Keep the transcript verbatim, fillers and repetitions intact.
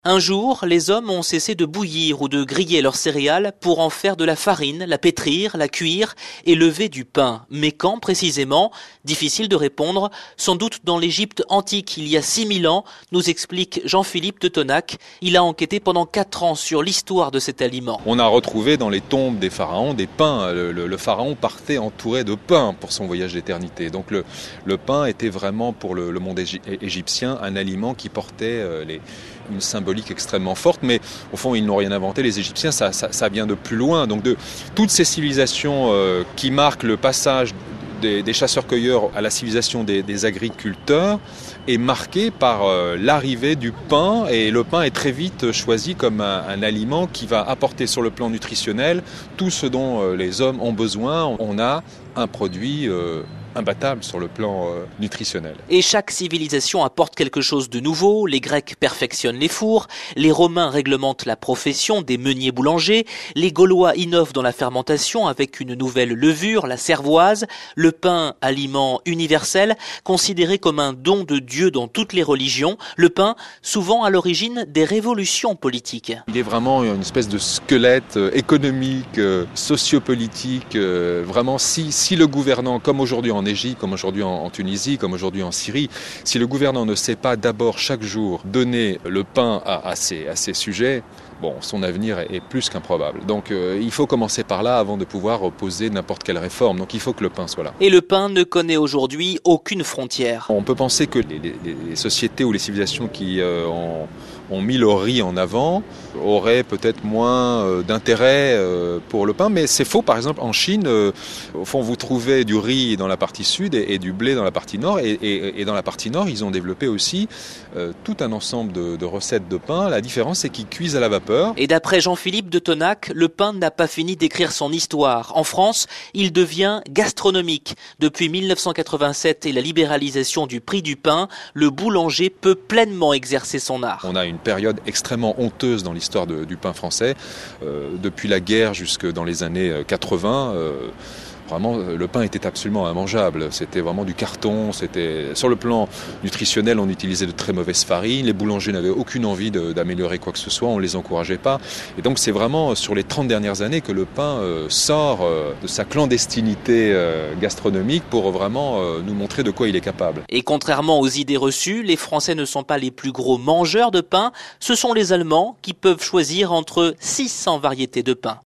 Un jour, les hommes ont cessé de bouillir ou de griller leurs céréales pour en faire de la farine, la pétrir, la cuire et lever du pain. Mais quand précisément? Difficile de répondre. Sans doute dans l'Égypte antique, il y a six mille ans, nous explique Jean-Philippe de Tonac. Il a enquêté pendant quatre ans sur l'histoire de cet aliment. On a retrouvé dans les tombes des pharaons des pains. Le, le, le pharaon partait entouré de pain pour son voyage d'éternité. Donc le, le pain était vraiment pour le, le monde égyptien un aliment qui portait euh, les, une symbolique extrêmement forte, mais au fond ils n'ont rien inventé, les Égyptiens, ça, ça, ça vient de plus loin. Donc de toutes ces civilisations euh, qui marquent le passage des, des chasseurs-cueilleurs à la civilisation des, des agriculteurs est marquée par euh, l'arrivée du pain, et le pain est très vite choisi comme un, un aliment qui va apporter sur le plan nutritionnel tout ce dont euh, les hommes ont besoin. On a un produit euh, imbattable sur le plan euh, nutritionnel. Et chaque civilisation apporte quelque chose de nouveau. Les Grecs perfectionnent les fours, les Romains réglementent la profession des meuniers boulangers, les Gaulois innovent dans la fermentation avec une nouvelle levure, la cervoise, le pain, aliment universel, considéré comme un don de Dieu dans toutes les religions, le pain souvent à l'origine des révolutions politiques. Il est vraiment une espèce de squelette économique, sociopolitique, vraiment si, si le gouvernant, comme aujourd'hui en en Égypte, comme aujourd'hui en Tunisie, comme aujourd'hui en Syrie, si le gouvernant ne sait pas d'abord chaque jour donner le pain à, à, ces, à ces sujets, bon, son avenir est plus qu'improbable. Donc euh, il faut commencer par là avant de pouvoir opposer n'importe quelle réforme. Donc il faut que le pain soit là. Et le pain ne connaît aujourd'hui aucune frontière. On peut penser que les, les, les sociétés ou les civilisations qui euh, ont, ont mis le riz en avant auraient peut-être moins euh, d'intérêt euh, pour le pain, mais c'est faux. Par exemple, en Chine, euh, au fond, vous trouvez du riz dans la partie sud et, et du blé dans la partie nord. Et, et, et dans la partie nord, ils ont développé aussi euh, tout un ensemble de, de recettes de pain. La différence, c'est qu'ils cuisent à la vapeur. Et d'après Jean-Philippe de Tonac, le pain n'a pas fini d'écrire son histoire. En France, il devient gastronomique. Depuis mille neuf cent quatre-vingt-sept et la libéralisation du prix du pain, le boulanger peut pleinement exercer son art. On a une période extrêmement honteuse dans l'histoire de, du pain français, euh, depuis la guerre jusque dans les années quatre-vingts. Euh, Vraiment, le pain était absolument immangeable. C'était vraiment du carton. C'était sur le plan nutritionnel, on utilisait de très mauvaises farines. Les boulangers n'avaient aucune envie de, d'améliorer quoi que ce soit. On les encourageait pas. Et donc, c'est vraiment sur les trente dernières années que le pain euh, sort euh, de sa clandestinité euh, gastronomique pour vraiment euh, nous montrer de quoi il est capable. Et contrairement aux idées reçues, les Français ne sont pas les plus gros mangeurs de pain. Ce sont les Allemands qui peuvent choisir entre six cents variétés de pain.